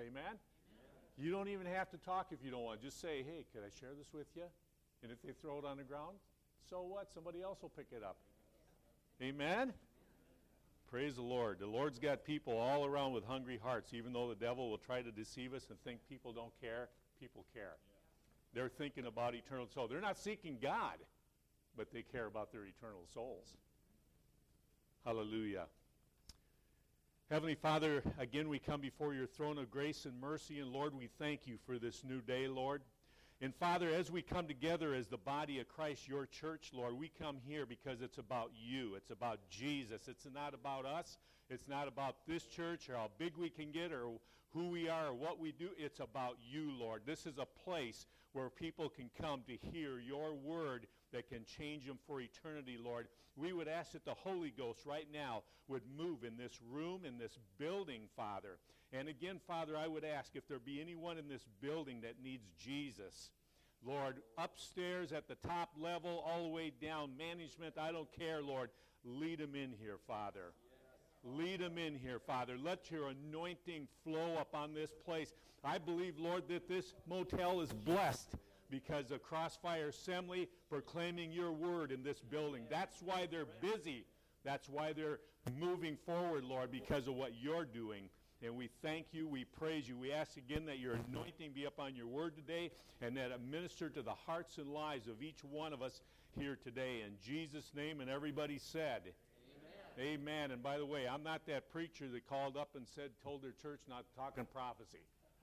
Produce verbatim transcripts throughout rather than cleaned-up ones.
Amen? You don't even have to talk if you don't want. Just say, hey, could I share this with you? And if they throw it on the ground, so what? Somebody else will pick it up. Amen? Praise the Lord. The Lord's got people all around with hungry hearts. Even though the devil will try to deceive us and think people don't care, people care. They're thinking about eternal soul. They're not seeking God, but they care about their eternal souls. Hallelujah. Heavenly Father, again we come before your throne of grace and mercy, and Lord, we thank you for this new day, Lord. And Father, as we come together as the body of Christ, your church, Lord, we come here because it's about you. It's about Jesus. It's not about us. It's not about this church or how big we can get or who we are or what we do. It's about you, Lord. This is a place where people can come to hear your word that can change them for eternity, Lord. We would ask that the Holy Ghost right now would move in this room, in this building, Father. And again, Father, I would ask if there be anyone in this building that needs Jesus, Lord, upstairs at the top level, all the way down, management, I don't care, Lord. Lead them in here, Father. Lead them in here, Father. Let your anointing flow upon this place. I believe, Lord, that this motel is blessed because of Crossfire Assembly proclaiming your word in this building. That's why they're busy. That's why they're moving forward, Lord, because of what you're doing. And we thank you. We praise you. We ask again that your anointing be upon your word today and that it minister to the hearts and lives of each one of us here today. In Jesus' name, and everybody said, Amen. Amen. And by the way, I'm not that preacher that called up and said, told their church not to talk in prophecy.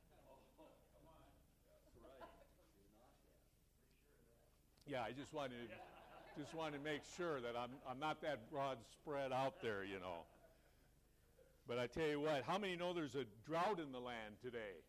Yeah, I just wanted to, just wanted to make sure that I'm I'm not that broad spread out there, you know. But I tell you what, how many know there's a drought in the land today?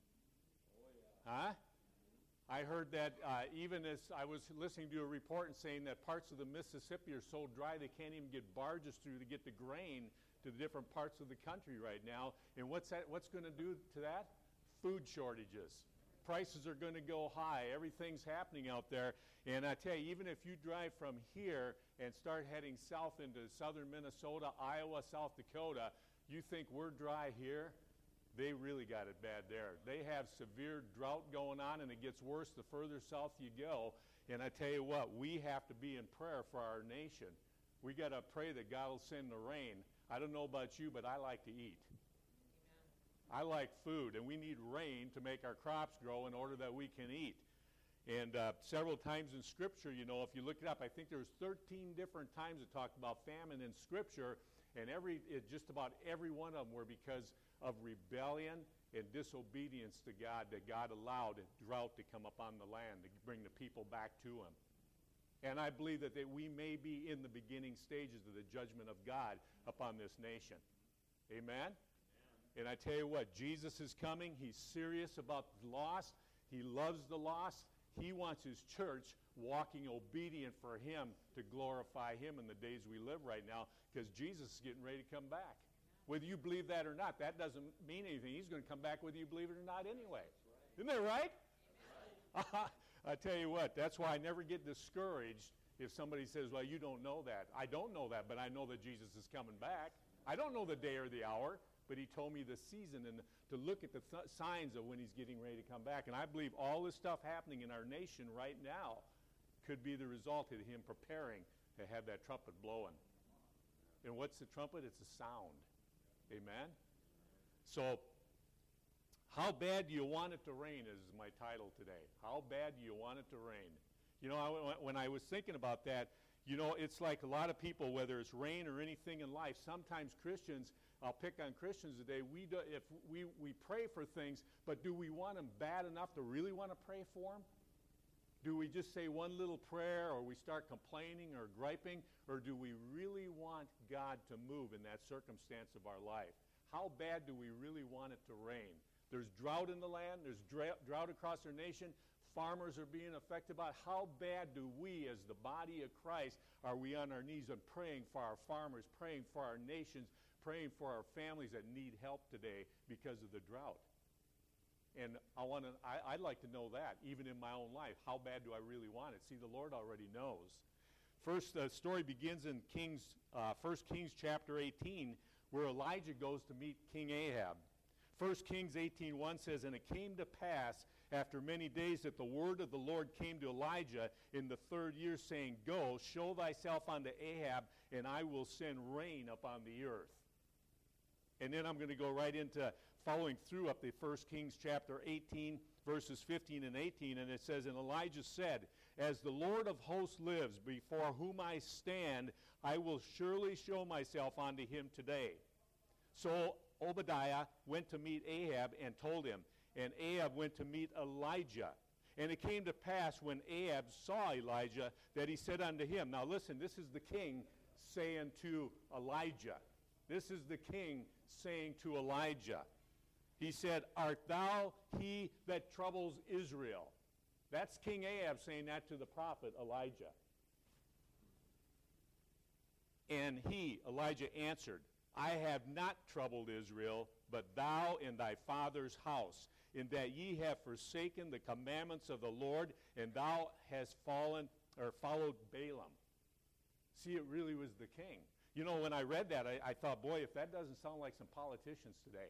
Oh, yeah. Huh? I heard that uh, even as I was listening to a report and saying that parts of the Mississippi are so dry they can't even get barges through to get the grain to the different parts of the country right now. And what's that? What's going to do to that? Food shortages. Prices are going to go high. Everything's happening out there. And I tell you, even if you drive from here and start heading south into southern Minnesota, Iowa, South Dakota, you think we're dry here? They really got it bad there. They have severe drought going on, and it gets worse the further south you go. And I tell you what, we have to be in prayer for our nation. We got to pray that God will send the rain. I don't know about you, but I like to eat. I like food, and we need rain to make our crops grow in order that we can eat. And uh, several times in Scripture, you know, if you look it up, I think there's thirteen different times it talked about famine in Scripture, and every it, just about every one of them were because of rebellion and disobedience to God, that God allowed a drought to come upon the land to bring the people back to him. And I believe that they, we may be in the beginning stages of the judgment of God upon this nation. Amen? And I tell you what, Jesus is coming. He's serious about the lost. He loves the lost. He wants his church walking obedient for him to glorify him in the days we live right now, because Jesus is getting ready to come back. Whether you believe that or not, that doesn't mean anything. He's going to come back whether you believe it or not anyway. Right. Isn't that right? Right. I tell you what, that's why I never get discouraged if somebody says, well, you don't know that. I don't know that, but I know that Jesus is coming back. I don't know the day or the hour, but he told me the season and to look at the th- signs of when he's getting ready to come back. And I believe all this stuff happening in our nation right now could be the result of him preparing to have that trumpet blowing. And what's the trumpet? It's a sound. Amen? So, how bad do you want it to rain is my title today. How bad do you want it to rain? You know, I, when I was thinking about that, you know, it's like a lot of people, whether it's rain or anything in life, sometimes Christians, I'll pick on Christians today, we do, if we, we pray for things, but do we want them bad enough to really want to pray for them? Do we just say one little prayer, or we start complaining or griping, or do we really want God to move in that circumstance of our life? How bad do we really want it to rain? There's drought in the land. There's drought across our nation. Farmers are being affected by it. How bad do we, as the body of Christ, are we on our knees and praying for our farmers, praying for our nations, praying for our families that need help today because of the drought? And I want to. I, I'd like to know that, even in my own life. How bad do I really want it? See, the Lord already knows. First, the story begins in Kings, uh, First Kings chapter eighteen, where Elijah goes to meet King Ahab. First Kings eighteen one says, "And it came to pass after many days that the word of the Lord came to Elijah in the third year, saying, Go, show thyself unto Ahab, and I will send rain upon the earth." And then I'm going to go right into following through up the First Kings chapter eighteen, verses fifteen and eighteen, and it says, "And Elijah said, As the Lord of hosts lives, before whom I stand, I will surely show myself unto him today." So Obadiah went to meet Ahab and told him, and Ahab went to meet Elijah. And it came to pass when Ahab saw Elijah that he said unto him, now listen, this is the king saying to Elijah. This is the king saying to Elijah. He said, "Art thou he that troubles Israel?" That's King Ahab saying that to the prophet Elijah. And he, Elijah, answered, "I have not troubled Israel, but thou and thy father's house, in that ye have forsaken the commandments of the Lord, and thou hast fallen or followed Balaam." See, it really was the king. You know, when I read that, I, I thought, boy, if that doesn't sound like some politicians today.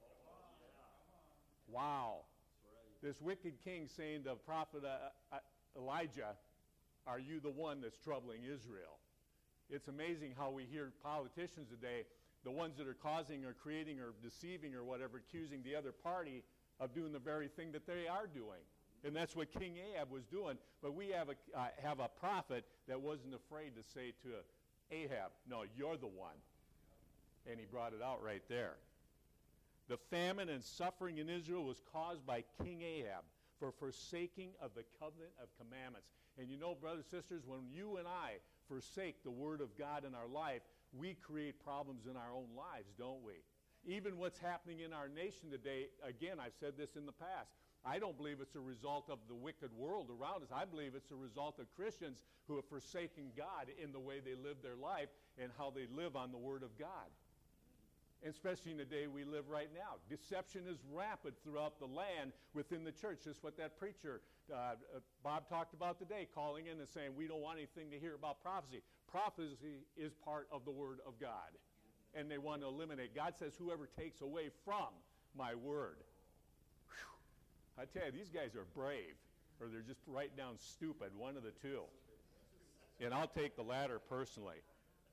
Wow. This wicked king saying to prophet uh, uh, Elijah, "Are you the one that's troubling Israel?" It's amazing how we hear politicians today, the ones that are causing or creating or deceiving or whatever, accusing the other party of doing the very thing that they are doing. And that's what King Ahab was doing. But we have a, uh, have a prophet that wasn't afraid to say to Ahab, "No, you're the one." And he brought it out right there. The famine and suffering in Israel was caused by King Ahab for forsaking of the covenant of commandments. And you know, brothers and sisters, when you and I forsake the word of God in our life, we create problems in our own lives, don't we? Even what's happening in our nation today, again, I've said this in the past, I don't believe it's a result of the wicked world around us. I believe it's a result of Christians who have forsaken God in the way they live their life and how they live on the word of God. Especially in the day we live right now. Deception is rampant throughout the land within the church. Just what that preacher, uh, uh, Bob, talked about today, calling in and saying, we don't want anything to hear about prophecy. Prophecy is part of the word of God. And they want to eliminate. God says, whoever takes away from my word. Whew. I tell you, these guys are brave. Or they're just right down stupid, one of the two. And I'll take the latter personally.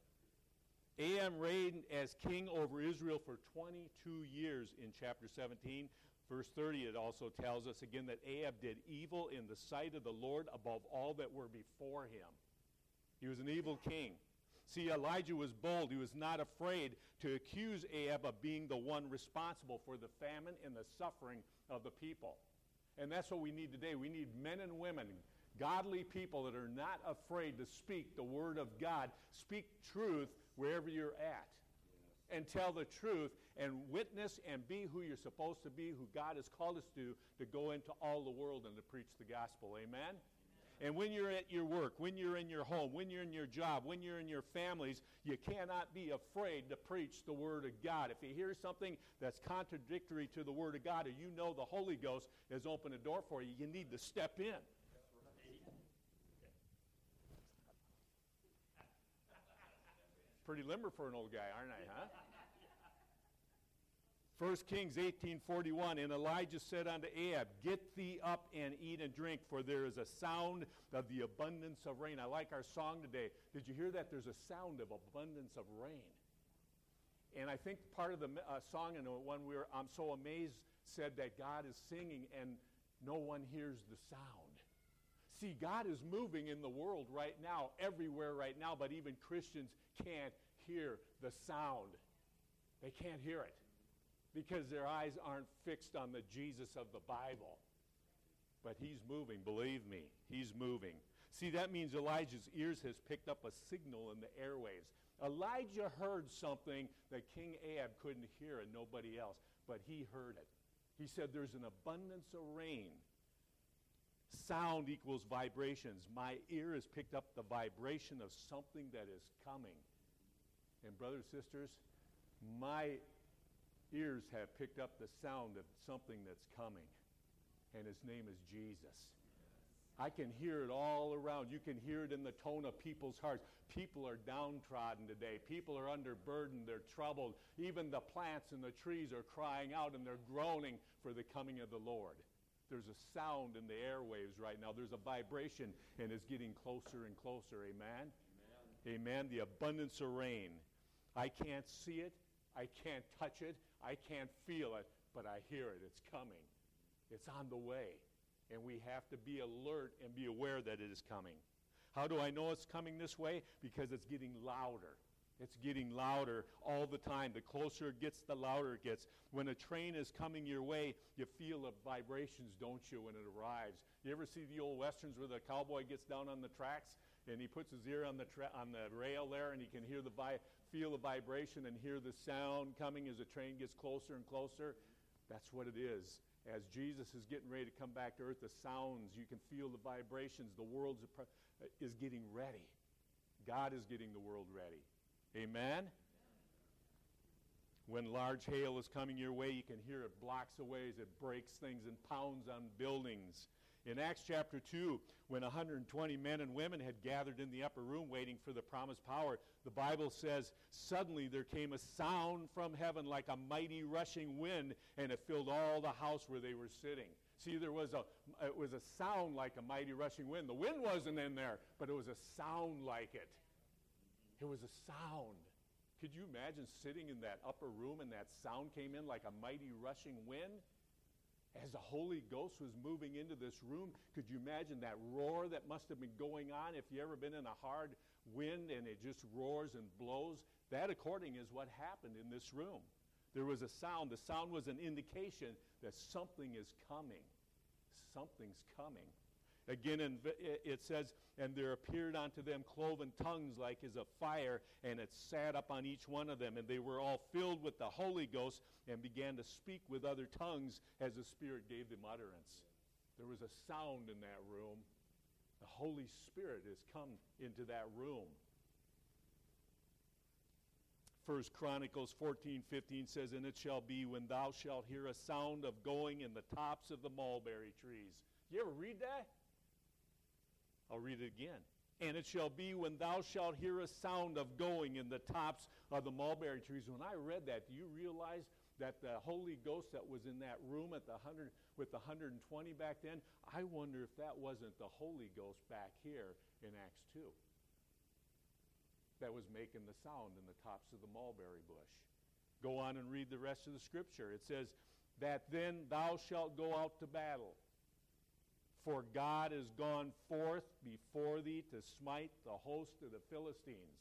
Ahab reigned as king over Israel for twenty-two years in chapter seventeen. Verse thirty, it also tells us again that Ahab did evil in the sight of the Lord above all that were before him. He was an evil king. See, Elijah was bold. He was not afraid to accuse Ahab of being the one responsible for the famine and the suffering of the people. And that's what we need today. We need men and women, godly people that are not afraid to speak the word of God, speak truth wherever you're at, yes, and tell the truth and witness and be who you're supposed to be, who God has called us to, to go into all the world and to preach the gospel. Amen? Amen? And when you're at your work, when you're in your home, when you're in your job, when you're in your families, you cannot be afraid to preach the word of God. If you hear something that's contradictory to the word of God, or you know the Holy Ghost has opened a door for you, you need to step in. Pretty limber for an old guy, aren't I, huh? First Kings eighteen forty-one, and Elijah said unto Ahab, Get thee up and eat and drink, for there is a sound of the abundance of rain. I like our song today. Did you hear that? There's a sound of abundance of rain. And I think part of the uh, song, and the one we were, I'm so amazed, said that God is singing and no one hears the sound. See, God is moving in the world right now, everywhere right now, but even Christians can't hear the sound. They can't hear it because their eyes aren't fixed on the Jesus of the Bible. But he's moving, believe me, he's moving. See, that means Elijah's ears has picked up a signal in the airwaves. Elijah heard something that King Ahab couldn't hear and nobody else, but he heard it. He said, there's an abundance of rain. Sound equals vibrations. My ear has picked up the vibration of something that is coming. And brothers and sisters, my ears have picked up the sound of something that's coming. And his name is Jesus. I can hear it all around. You can hear it in the tone of people's hearts. People are downtrodden today. People are under burden. They're troubled. Even the plants and the trees are crying out and they're groaning for the coming of the Lord. There's a sound in the airwaves right now. There's a vibration, and it's getting closer and closer. Amen? Amen. Amen. The abundance of rain. I can't see it. I can't touch it. I can't feel it, but I hear it. It's coming. It's on the way. And we have to be alert and be aware that it is coming. How do I know it's coming this way? Because it's getting louder. It's getting louder all the time. The closer it gets, the louder it gets. When a train is coming your way, you feel the vibrations, don't you, when it arrives? You ever see the old westerns where the cowboy gets down on the tracks and he puts his ear on the tra- on the rail there and he can hear the vi- feel the vibration and hear the sound coming as the train gets closer and closer? That's what it is. As Jesus is getting ready to come back to earth, the sounds, you can feel the vibrations. The world is getting ready. God is getting the world ready. Amen? When large hail is coming your way, you can hear it blocks away as it breaks things and pounds on buildings. In Acts chapter two, when one hundred twenty men and women had gathered in the upper room waiting for the promised power, the Bible says, suddenly there came a sound from heaven like a mighty rushing wind, and it filled all the house where they were sitting. See, there was a, it was a sound like a mighty rushing wind. The wind wasn't in there, but it was a sound like it. It was a sound. Could you imagine sitting in that upper room and that sound came in like a mighty rushing wind? As the Holy Ghost was moving into this room, could you imagine that roar that must have been going on? If you ever been in a hard wind and it just roars and blows, that according is what happened in this room. There was a sound. The sound was an indication that something is coming. Something's coming. Again, in, it says, and there appeared unto them cloven tongues like as of fire, and it sat up on each one of them. And they were all filled with the Holy Ghost and began to speak with other tongues as the Spirit gave them utterance. There was a sound in that room. The Holy Spirit has come into that room. First Chronicles fourteen fifteen says, and it shall be when thou shalt hear a sound of going in the tops of the mulberry trees. You ever read that? I'll read it again. And it shall be when thou shalt hear a sound of going in the tops of the mulberry trees. When I read that, do you realize that the Holy Ghost that was in that room at the hundred with the one hundred twenty back then, I wonder if that wasn't the Holy Ghost back here in Acts two that was making the sound in the tops of the mulberry bush. Go on and read the rest of the scripture. It says, that then thou shalt go out to battle. For God is gone forth before thee to smite the host of the Philistines.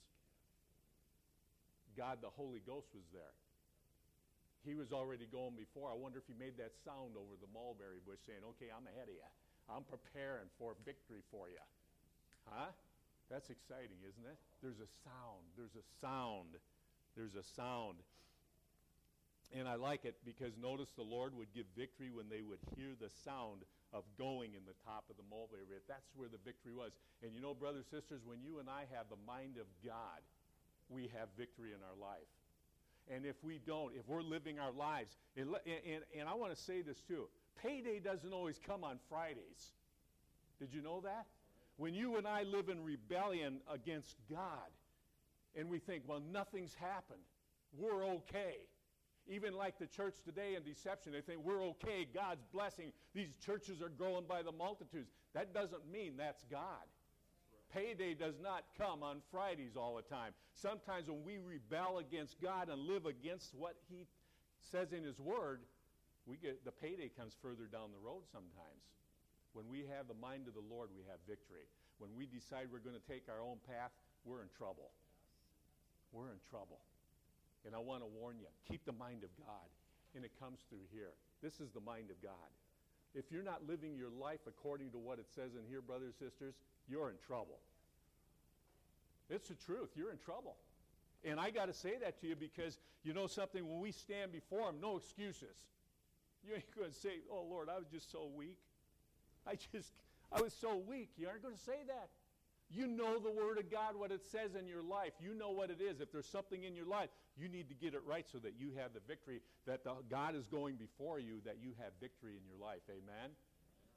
God, the Holy Ghost, was there. He was already going before. I wonder if he made that sound over the mulberry bush saying, okay, I'm ahead of you. I'm preparing for victory for you. Huh? That's exciting, isn't it? There's a sound. There's a sound. There's a sound. And I like it because notice the Lord would give victory when they would hear the sound of going in the top of the mulberry. That's where the victory was. And you know, brothers and sisters, when you and I have the mind of God, we have victory in our life. And if we don't, if we're living our lives, and, and, and I want to say this too, payday doesn't always come on Fridays. Did you know that? When you and I live in rebellion against God, and we think, well, nothing's happened, we're okay. Even like the church today in deception, they think we're okay, God's blessing, these churches are growing by the multitudes. That doesn't mean that's God. Payday does not come on Fridays all the time. Sometimes when we rebel against God and live against what he says in his word, we get the payday comes further down the road sometimes. When we have the mind of the Lord, we have victory. When we decide we're going to take our own path, we're in trouble. We're in trouble. And I want to warn you, keep the mind of God. And it comes through here. This is the mind of God. If you're not living your life according to what it says in here, brothers and sisters, you're in trouble. It's the truth. You're in trouble. And I got to say that to you because, you know something, when we stand before him, no excuses. You ain't going to say, oh, Lord, I was just so weak. I just, I was so weak. You aren't going to say that. You know the Word of God, what it says in your life. You know what it is. If there's something in your life, you need to get it right so that you have the victory, that the, God is going before you, that you have victory in your life. Amen?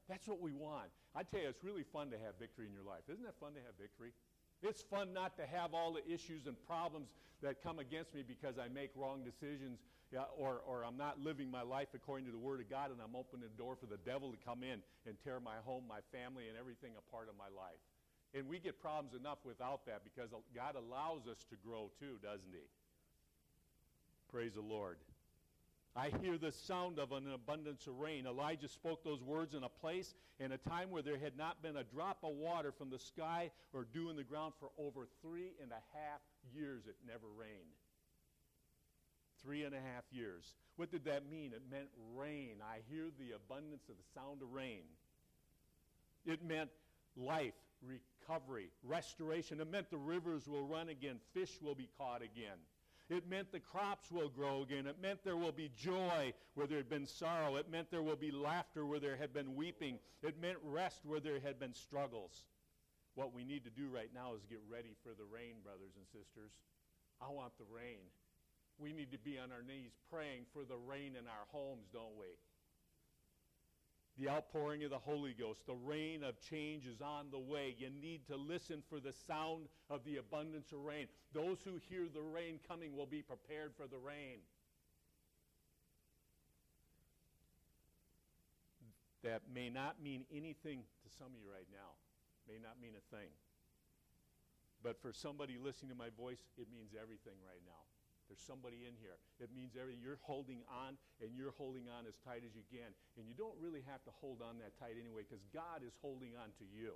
That's what we want. I tell you, it's really fun to have victory in your life. Isn't it fun to have victory? It's fun not to have all the issues and problems that come against me because I make wrong decisions, yeah, or, or I'm not living my life according to the Word of God, and I'm opening the door for the devil to come in and tear my home, my family, and everything apart of my life. And we get problems enough without that because God allows us to grow too, doesn't he? Praise the Lord. I hear the sound of an abundance of rain. Elijah spoke those words in a place and a time where there had not been a drop of water from the sky or dew in the ground for over three and a half years. It never rained. Three and a half years. What did that mean? It meant rain. I hear the abundance of the sound of rain. It meant life, recovery, restoration. It meant the rivers will run again. Fish will be caught again. It meant the crops will grow again. It meant there will be joy where there had been sorrow. It meant there will be laughter where there had been weeping. It meant rest where there had been struggles. What we need to do right now is get ready for the rain, brothers and sisters. I want the rain. We need to be on our knees praying for the rain in our homes, don't we? The outpouring of the Holy Ghost, the rain of change is on the way. You need to listen for the sound of the abundance of rain. Those who hear the rain coming will be prepared for the rain. That may not mean anything to some of you right now. May not mean a thing. But for somebody listening to my voice, it means everything right now. There's somebody in here. It means every, you're holding on, and you're holding on as tight as you can. And you don't really have to hold on that tight anyway, because God is holding on to you.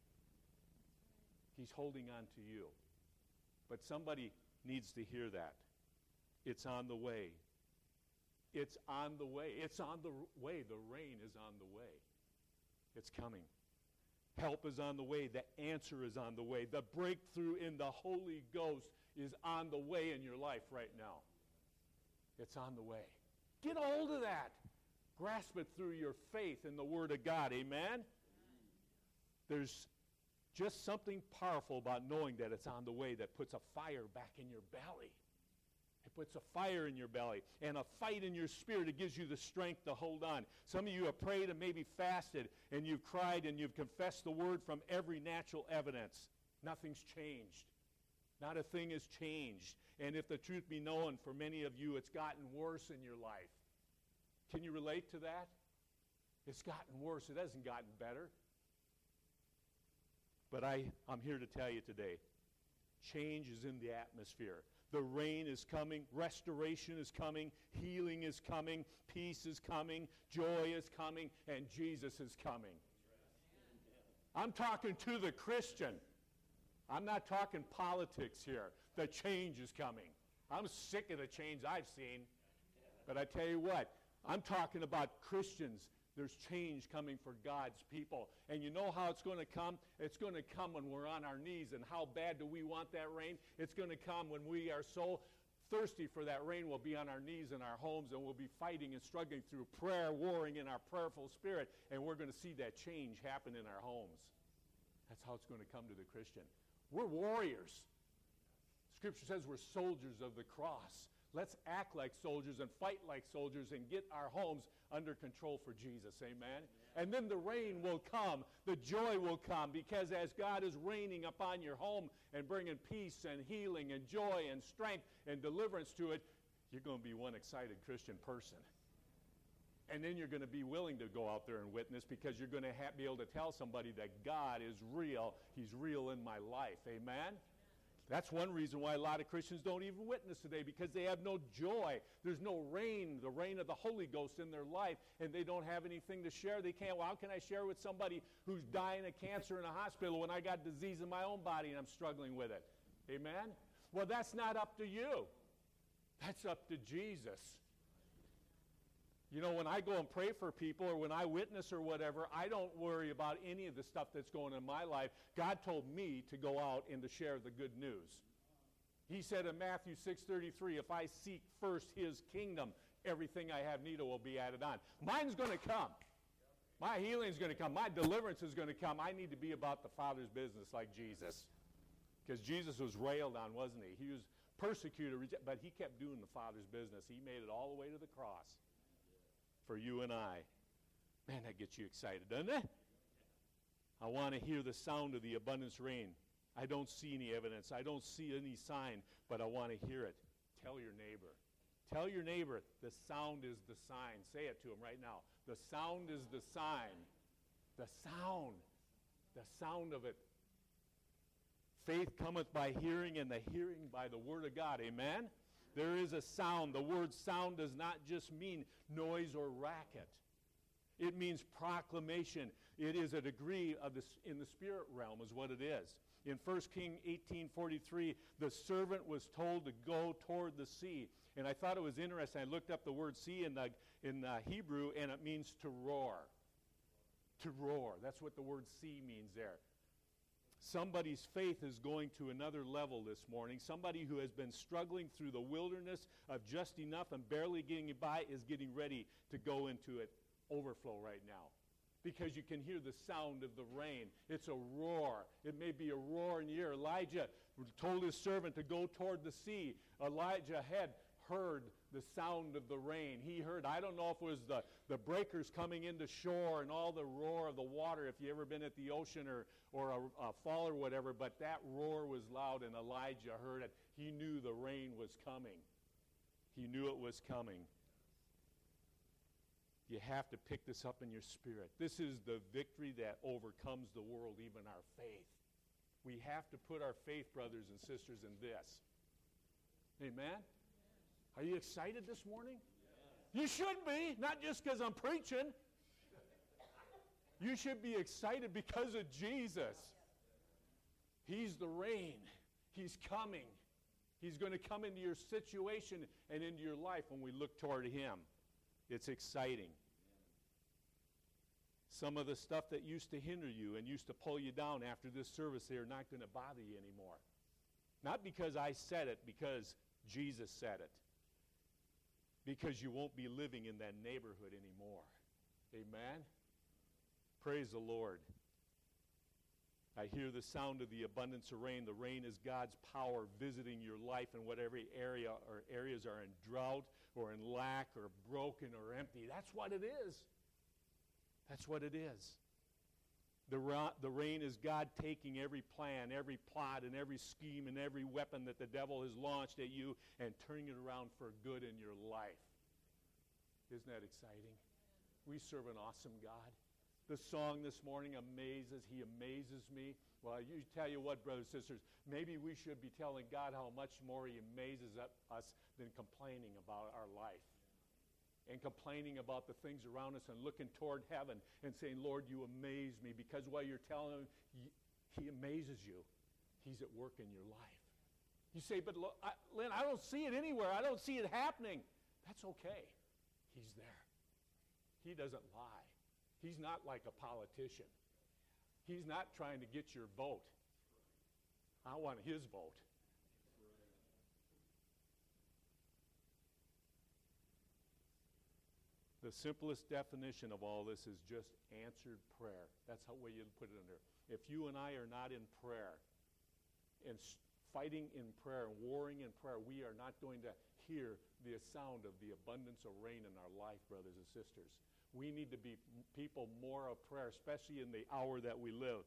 He's holding on to you. But somebody needs to hear that. It's on the way. It's on the way. It's on the way. The rain is on the way. It's coming. Help is on the way. The answer is on the way. The breakthrough in the Holy Ghost is on the way in your life right now. It's on the way. Get a hold of that. Grasp it through your faith in the Word of God. Amen? There's just something powerful about knowing that it's on the way that puts a fire back in your belly. It puts a fire in your belly and a fight in your spirit. It gives you the strength to hold on. Some of you have prayed and maybe fasted, and you've cried and you've confessed the Word from every natural evidence. Nothing's changed. Not a thing has changed. And if the truth be known, for many of you, it's gotten worse in your life. Can you relate to that? It's gotten worse. It hasn't gotten better. But I, I'm here to tell you today, change is in the atmosphere. The rain is coming. Restoration is coming. Healing is coming. Peace is coming. Joy is coming. And Jesus is coming. I'm talking to the Christian. I'm not talking politics here. The change is coming. I'm sick of the change I've seen. But I tell you what, I'm talking about Christians. There's change coming for God's people. And you know how it's going to come? It's going to come when we're on our knees. And how bad do we want that rain? It's going to come when we are so thirsty for that rain. We'll be on our knees in our homes, and we'll be fighting and struggling through prayer, warring in our prayerful spirit. And we're going to see that change happen in our homes. That's how it's going to come to the Christian. We're warriors. Scripture says we're soldiers of the cross. Let's act like soldiers and fight like soldiers and get our homes under control for Jesus. Amen? And then the rain will come. The joy will come, because as God is raining upon your home and bringing peace and healing and joy and strength and deliverance to it, you're going to be one excited Christian person. And then you're going to be willing to go out there and witness, because you're going to ha- be able to tell somebody that God is real. He's real in my life. Amen? That's one reason why a lot of Christians don't even witness today, because they have no joy. There's no rain, the rain of the Holy Ghost in their life, and they don't have anything to share. They can't, well, how can I share with somebody who's dying of cancer in a hospital when I got disease in my own body and I'm struggling with it? Amen? Well, that's not up to you. That's up to Jesus. You know, when I go and pray for people, or when I witness or whatever, I don't worry about any of the stuff that's going on in my life. God told me to go out and to share the good news. He said in Matthew six thirty-three, if I seek first his kingdom, everything I have need of will be added on. Mine's going to come. My healing's going to come. My deliverance is going to come. I need to be about the Father's business like Jesus. Because Jesus was railed on, wasn't he? He was persecuted, but he kept doing the Father's business. He made it all the way to the cross for you and I. Man, that gets you excited, doesn't it? I want to hear the sound of the abundance rain. I don't see any evidence. I don't see any sign, but I want to hear it. Tell your neighbor. Tell your neighbor, the sound is the sign. Say it to him right now. The sound is the sign. The sound. The sound of it. Faith cometh by hearing, and the hearing by the word of God. Amen? There is a sound. The word sound does not just mean noise or racket. It means proclamation. It is a degree of the, in the spirit realm is what it is. In First Kings eighteen forty-three, the servant was told to go toward the sea. And I thought it was interesting. I looked up the word sea in the, in the Hebrew, and it means to roar. To roar. That's what the word sea means there. Somebody's faith is going to another level this morning. Somebody who has been struggling through the wilderness of just enough and barely getting by is getting ready to go into it overflow right now. Because you can hear the sound of the rain. It's a roar. It may be a roar in the air. Elijah told his servant to go toward the sea. Elijah had heard the sound of the rain. He heard, I don't know if it was the, the breakers coming into shore and all the roar of the water, if you ever been at the ocean or, or a, a fall or whatever, but that roar was loud and Elijah heard it. He knew the rain was coming. He knew it was coming. You have to pick this up in your spirit. This is the victory that overcomes the world, even our faith. We have to put our faith, brothers and sisters, in this. Amen? Are you excited this morning? Yes. You should be, not just because I'm preaching. You should be excited because of Jesus. He's the rain. He's coming. He's going to come into your situation and into your life when we look toward him. It's exciting. Some of the stuff that used to hinder you and used to pull you down after this service, they are not going to bother you anymore. Not because I said it, because Jesus said it. Because you won't be living in that neighborhood anymore. Amen? Praise the Lord. I hear the sound of the abundance of rain. The rain is God's power visiting your life in whatever area or areas are in drought or in lack or broken or empty. That's what it is. That's what it is. The, ra- the rain is God taking every plan, every plot, and every scheme, and every weapon that the devil has launched at you and turning it around for good in your life. Isn't that exciting? We serve an awesome God. The song this morning amazes. He amazes me. Well, you tell you what, brothers and sisters, maybe we should be telling God how much more he amazes us than complaining about our life. And complaining about the things around us and looking toward heaven and saying, Lord, you amaze me. Because while you're telling him, he amazes you. He's at work in your life. You say, but look, I, Lynn, I don't see it anywhere. I don't see it happening. That's okay. He's there. He doesn't lie. He's not like a politician. He's not trying to get your vote. I want his vote. The simplest definition of all this is just answered prayer. That's how way you put it in there. If you and I are not in prayer and fighting in prayer and warring in prayer, we are not going to hear the sound of the abundance of rain in our life, brothers and sisters. We need to be people more of prayer, especially in the hour that we live.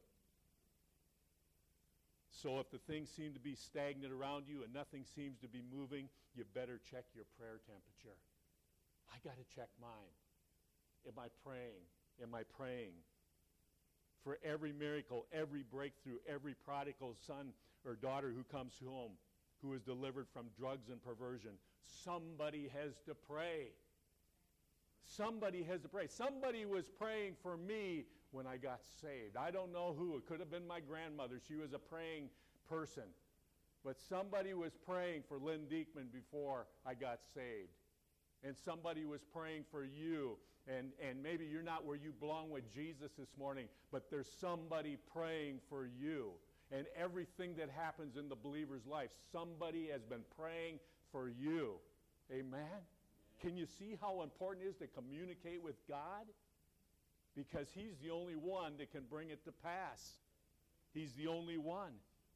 So if the things seem to be stagnant around you and nothing seems to be moving, you better check your prayer temperature. I got to check mine. Am I praying? Am I praying? For every miracle, every breakthrough, every prodigal son or daughter who comes home, who is delivered from drugs and perversion, somebody has to pray. Somebody has to pray. Somebody was praying for me when I got saved. I don't know who. It could have been my grandmother. She was a praying person. But somebody was praying for Lynn Diekman before I got saved. And somebody was praying for you. And, and maybe you're not where you belong with Jesus this morning, but there's somebody praying for you. And everything that happens in the believer's life, somebody has been praying for you. Amen? Can you see how important it is to communicate with God? Because he's the only one that can bring it to pass. He's the only one.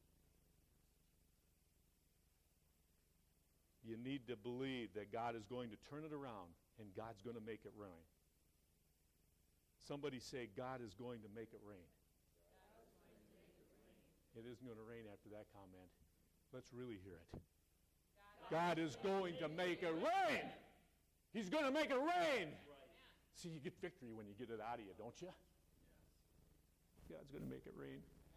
You need to believe that God is going to turn it around and God's going to make it right. Somebody say, God is going to make it rain. It isn't going to rain after that comment. Let's really hear it. God is going to make it rain. He's going to make it rain. See, you get victory when you get it out of you, don't you? God's going to make it rain.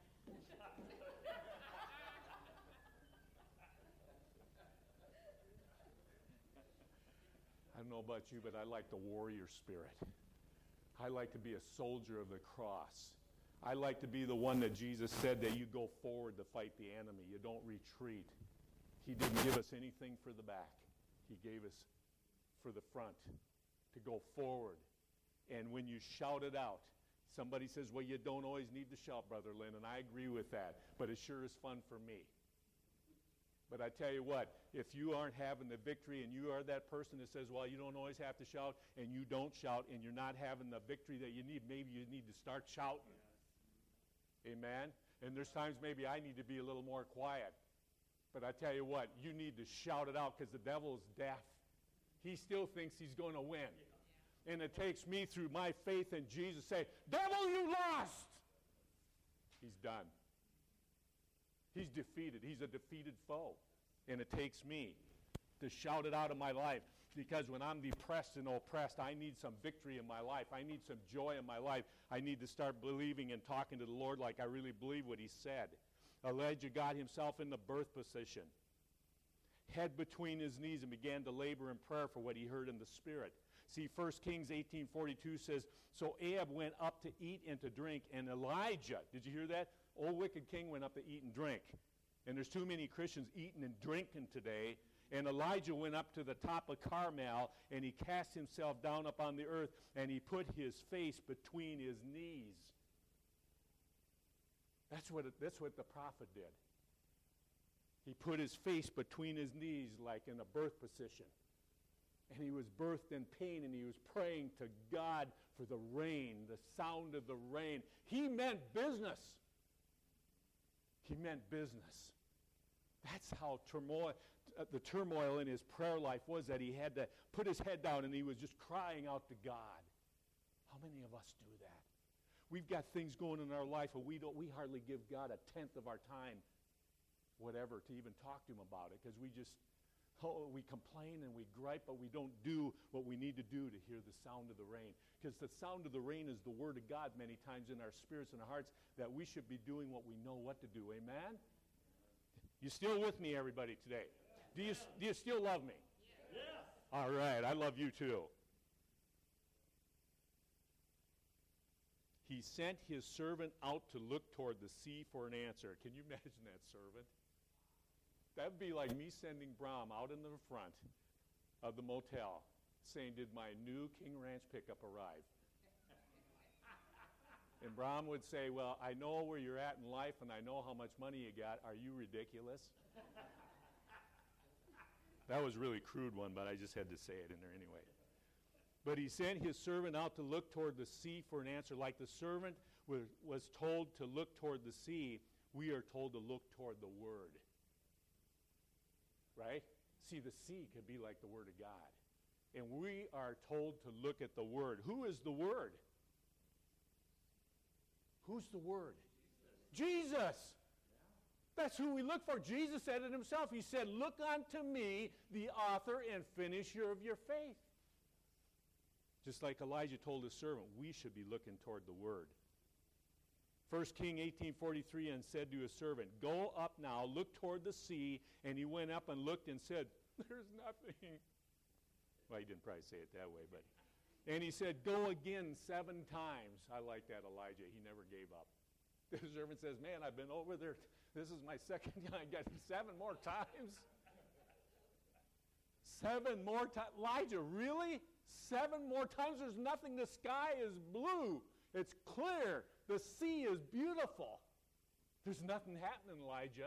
I don't know about you, but I like the warrior spirit. I like to be a soldier of the cross. I like to be the one that Jesus said that you go forward to fight the enemy. You don't retreat. He didn't give us anything for the back. He gave us for the front, to go forward. And when you shout it out, somebody says, well, you don't always need to shout, Brother Lynn, and I agree with that, but it sure is fun for me. But I tell you what, if you aren't having the victory and you are that person that says, well, you don't always have to shout, and you don't shout, and you're not having the victory that you need, maybe you need to start shouting. Amen? And there's times maybe I need to be a little more quiet. But I tell you what, you need to shout it out because the devil is deaf. He still thinks he's going to win. And it takes me through my faith in Jesus say, devil, you lost. He's done. He's defeated. He's a defeated foe. And it takes me to shout it out of my life. Because when I'm depressed and oppressed, I need some victory in my life. I need some joy in my life. I need to start believing and talking to the Lord like I really believe what he said. Elijah got himself in the birth position, head between his knees, and began to labor in prayer for what he heard in the Spirit. See, First Kings eighteen forty-two says, so Ahab went up to eat and to drink, and Elijah, did you hear that? Old wicked king went up to eat and drink. And there's too many Christians eating and drinking today. And Elijah went up to the top of Carmel, and he cast himself down upon the earth, and he put his face between his knees. That's what, it, that's what the prophet did. He put his face between his knees like in a birth position. And he was birthed in pain, and he was praying to God for the rain, the sound of the rain. He meant business. He meant business. That's how turmoil, uh, the turmoil in his prayer life was, that he had to put his head down and he was just crying out to God. How many of us do that? We've got things going in our life and we don't. We hardly give God a tenth of our time, whatever, to even talk to him about it, because we just, oh, we complain and we gripe, but we don't do what we need to do to hear the sound of the rain. Because the sound of the rain is the word of God many times in our spirits and our hearts, that we should be doing what we know what to do. Amen? You still with me, everybody, today? Do you, do you still love me? Yes. All right, I love you too. He sent his servant out to look toward the sea for an answer. Can you imagine that servant? That would be like me sending Brom out in the front of the motel saying, did my new King Ranch pickup arrive? And Brom would say, well, I know where you're at in life and I know how much money you got. Are you ridiculous? That was a really crude one, but I just had to say it in there anyway. But he sent his servant out to look toward the sea for an answer. Like the servant was, was told to look toward the sea, we are told to look toward the Word. Right? See, the sea could be like the Word of God. And we are told to look at the Word. Who is the Word? Who's the Word? Jesus. Jesus. That's who we look for. Jesus said it himself. He said, look unto me, the author and finisher of your faith. Just like Elijah told his servant, we should be looking toward the Word. First King eighteen forty-three, and said to his servant, go up now, look toward the sea. And he went up and looked and said, there's nothing. Well, he didn't probably say it that way, but. And he said, go again seven times. I like that, Elijah. He never gave up. The servant says, man, I've been over there. This is my second time. I got seven more times. Seven more times. Elijah, really? Seven more times? There's nothing. The sky is blue. It's clear. The sea is beautiful. There's nothing happening, Elijah.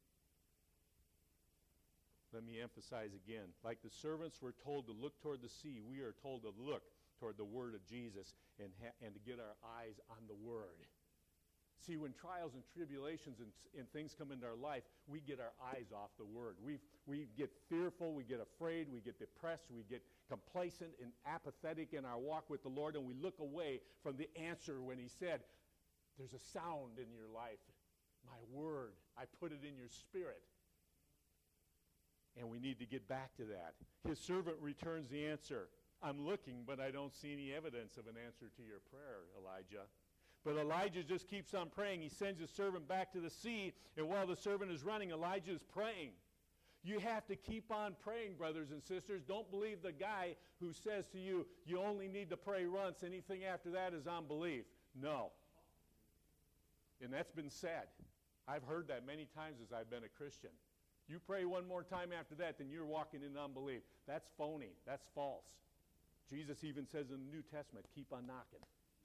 Let me emphasize again. Like the servants were told to look toward the sea, we are told to look toward the Word of Jesus and, ha- and to get our eyes on the Word. See, when trials and tribulations and, and things come into our life, we get our eyes off the Word. We we get fearful, we get afraid, we get depressed, we get complacent and apathetic in our walk with the Lord, and we look away from the answer when he said, there's a sound in your life. My word, I put it in your spirit. And we need to get back to that. His servant returns the answer. I'm looking, but I don't see any evidence of an answer to your prayer, Elijah. But Elijah just keeps on praying. He sends his servant back to the sea, and while the servant is running, Elijah is praying. You have to keep on praying, brothers and sisters. Don't believe the guy who says to you, you only need to pray once. Anything after that is unbelief. No. And that's been said. I've heard that many times as I've been a Christian. You pray one more time after that, then you're walking in unbelief. That's phony. That's false. Jesus even says in the New Testament, keep on knocking.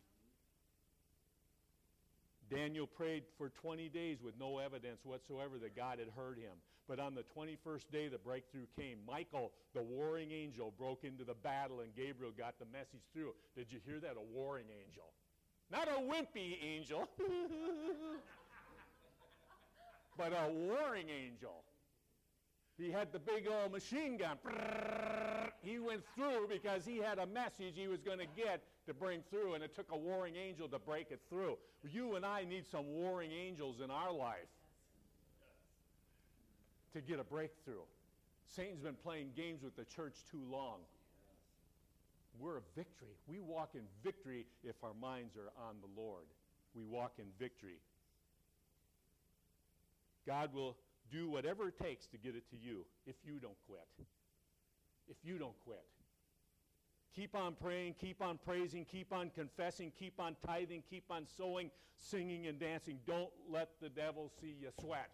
Daniel prayed for twenty days with no evidence whatsoever that God had heard him. But on the twenty-first day, the breakthrough came. Michael, the warring angel, broke into the battle, and Gabriel got the message through. Did you hear that? A warring angel. Not a wimpy angel, but a warring angel. He had the big old machine gun. He went through because he had a message he was going to get to bring through, and it took a warring angel to break it through. You and I need some warring angels in our life to get a breakthrough. Satan's been playing games with the church too long. We're a victory. We walk in victory if our minds are on the Lord. We walk in victory. God will do whatever it takes to get it to you if you don't quit. If you don't quit. Keep on praying, keep on praising, keep on confessing, keep on tithing, keep on sowing, singing, and dancing. Don't let the devil see you sweat.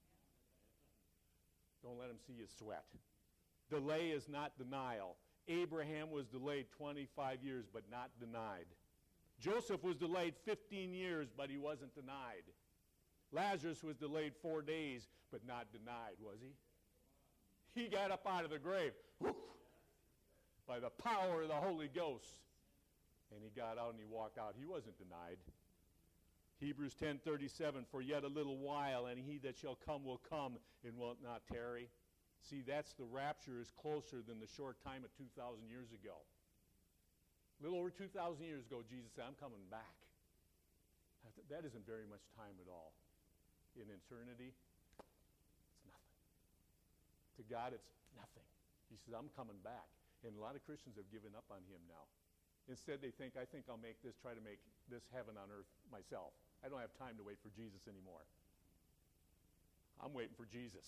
Don't let him see you sweat. Delay is not denial. Abraham was delayed twenty-five years, but not denied. Joseph was delayed fifteen years, but he wasn't denied. Lazarus was delayed four days, but not denied, was he? He got up out of the grave whoosh, by the power of the Holy Ghost. And he got out and he walked out. He wasn't denied. Hebrews ten thirty-seven, for yet a little while, and he that shall come will come and will not tarry. See, that's the rapture is closer than the short time of two thousand years ago. A little over two thousand years ago, Jesus said, I'm coming back. That isn't very much time at all. In eternity, it's nothing. To God, it's nothing. He says, I'm coming back. And a lot of Christians have given up on him now. Instead, they think, I think I'll make this, try to make this heaven on earth myself. I don't have time to wait for Jesus anymore. I'm waiting for Jesus.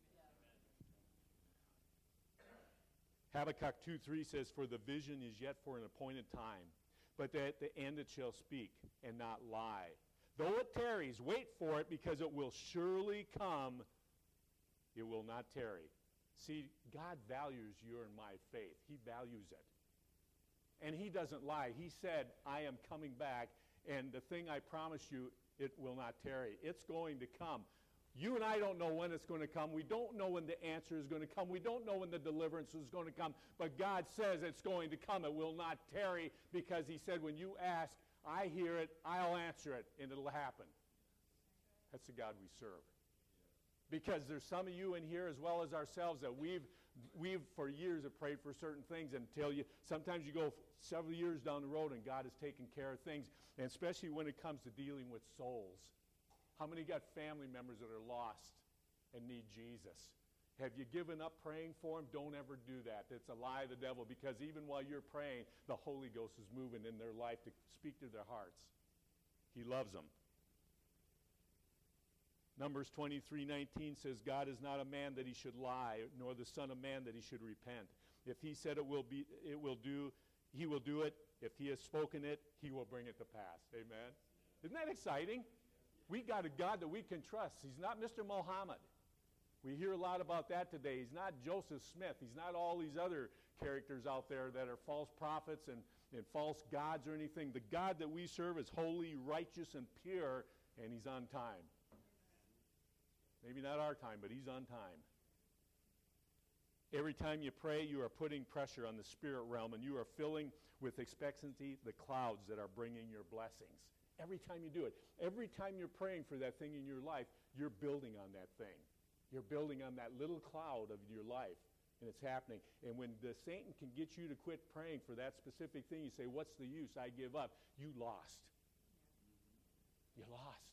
Habakkuk two three says, for the vision is yet for an appointed time, but at the end it shall speak and not lie. Though it tarries, wait for it, because it will surely come. It will not tarry. See, God values your and my faith. He values it. And he doesn't lie. He said, I am coming back, and the thing I promise you, it will not tarry. It's going to come. You and I don't know when it's going to come. We don't know when the answer is going to come. We don't know when the deliverance is going to come. But God says it's going to come. It will not tarry, because he said, when you ask, I hear it, I'll answer it, and it'll happen. That's the God we serve. Because there's some of you in here as well as ourselves that we've, we've for years have prayed for certain things until you, sometimes you go several years down the road and God has taken care of things, and especially when it comes to dealing with souls. How many got family members that are lost and need Jesus? Have you given up praying for them? Don't ever do that. It's a lie of the devil, because even while you're praying, the Holy Ghost is moving in their life to speak to their hearts. He loves them. Numbers twenty-three nineteen says, God is not a man that he should lie, nor the son of man that he should repent. If he said it will be, it will do, he will do it. If he has spoken it, he will bring it to pass. Amen? Isn't that exciting? We got a God that we can trust. He's not Mister Muhammad. We hear a lot about that today. He's not Joseph Smith. He's not all these other characters out there that are false prophets and, and false gods or anything. The God that we serve is holy, righteous, and pure, and he's on time. Maybe not our time, but he's on time. Every time you pray, you are putting pressure on the spirit realm, and you are filling with expectancy the clouds that are bringing your blessings. Every time you do it. Every time you're praying for that thing in your life, you're building on that thing. You're building on that little cloud of your life, And it's happening. And when the Satan can get you to quit praying for that specific thing, you say, what's the use? I give up. You lost. You lost.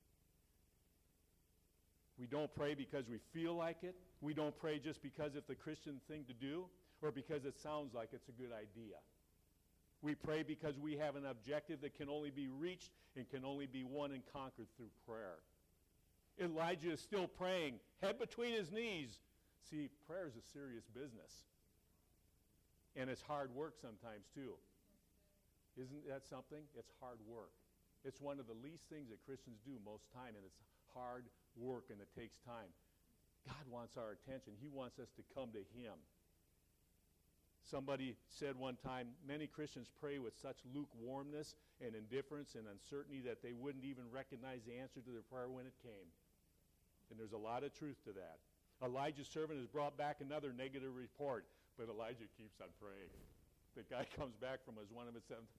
We don't pray because we feel like it. We don't pray just because it's the Christian thing to do or because it sounds like it's a good idea. We pray because we have an objective that can only be reached and can only be won and conquered through prayer. Elijah is still praying, head between his knees. See, prayer is a serious business. And it's hard work sometimes too. Isn't that something? It's hard work. It's one of the least things that Christians do most time, and it's hard work, and it takes time. God wants our attention. He wants us to come to him. Somebody said one time, many Christians pray with such lukewarmness and indifference and uncertainty that they wouldn't even recognize the answer to their prayer when it came. And there's a lot of truth to that. Elijah's servant has brought back another negative report, but Elijah keeps on praying. The guy comes back from his one of his seven.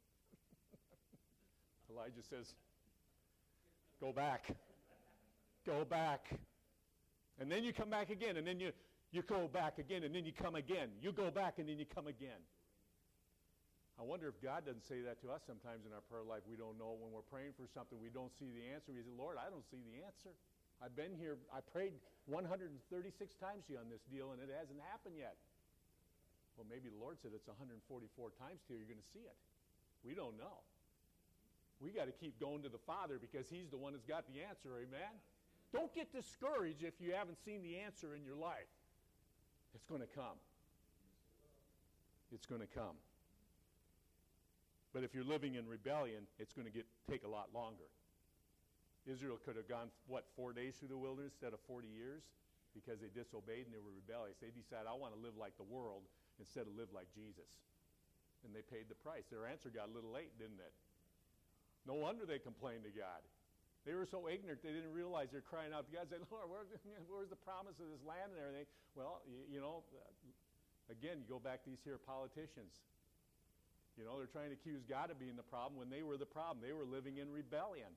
Elijah says, go back. Go back. And then you come back again, and then you, you go back again, and then you come again. You go back, and then you come again. I wonder if God doesn't say that to us sometimes in our prayer life. We don't know when we're praying for something. We don't see the answer. We say, Lord, I don't see the answer. I've been here. I prayed one hundred thirty-six times to you on this deal, and it hasn't happened yet. Well, maybe the Lord said it's one hundred forty-four times to you. You're going to see it. We don't know. We got to keep going to the Father because he's the one that's got the answer, amen? Don't get discouraged if you haven't seen the answer in your life. It's going to come. It's going to come. But if you're living in rebellion, it's going to get take a lot longer. Israel could have gone, what, four days through the wilderness instead of forty years because they disobeyed and they were rebellious. They decided, I want to live like the world instead of live like Jesus. And they paid the price. Their answer got a little late, didn't it? No wonder they complained to God. They were so ignorant they didn't realize they're crying out to God, saying, Lord, where, where's the promise of this land and everything? Well, you, you know, again, you go back to these here politicians. You know, they're trying to accuse God of being the problem when they were the problem. They were living in rebellion.